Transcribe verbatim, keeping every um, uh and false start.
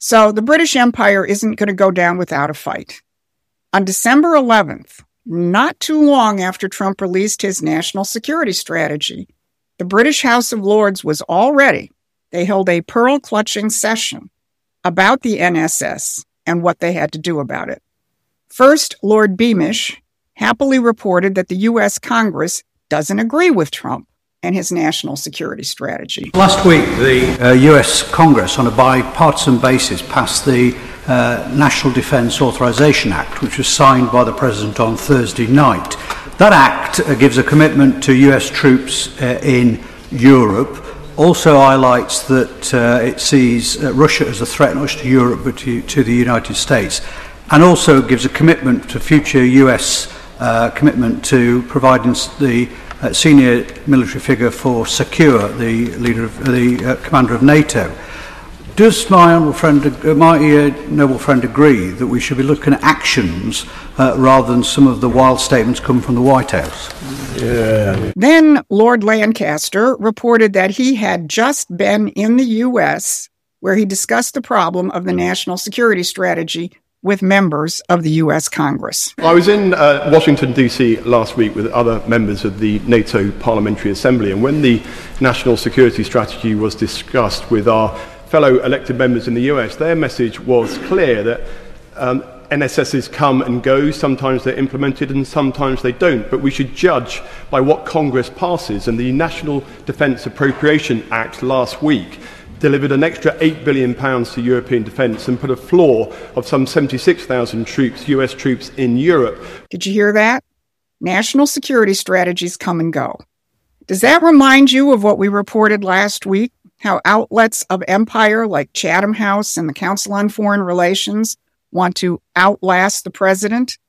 So the British Empire isn't going to go down without a fight. On December eleventh, not too long after Trump released his national security strategy, the British House of Lords was all ready. They held a pearl-clutching session about the N S S and what they had to do about it. First, Lord Beamish happily reported that the U S Congress doesn't agree with Trump and his national security strategy. Last week, the uh, U S Congress, on a bipartisan basis, passed the uh, National Defense Authorization Act, which was signed by the President on Thursday night. That act uh, gives a commitment to U S troops uh, in Europe, also highlights that uh, it sees uh, Russia as a threat not just to Europe but to, to the United States, and also gives a commitment to future U S uh, commitment to providing the uh, senior military figure for Secure, the leader of the uh, commander of NATO. Does my honourable friend, uh, my uh, noble friend, agree that we should be looking at actions uh, rather than some of the wild statements come from the White House? Yeah. Then Lord Lancaster reported that he had just been in the U S where he discussed the problem of the national security strategy with members of the U S Congress. I was in uh, Washington, D C last week with other members of the NATO Parliamentary Assembly, and when the national security strategy was discussed with our fellow elected members in the U S, their message was clear that um, N S Ss come and go, sometimes they're implemented and sometimes they don't, but we should judge by what Congress passes, and the National Defence Appropriation Act last week delivered an extra eight billion pounds to European defence and put a floor of some seventy-six thousand troops, U S troops in Europe. Did you hear that? National security strategies come and go. Does that remind you of what we reported last week? How outlets of empire like Chatham House and the Council on Foreign Relations want to outlast the president?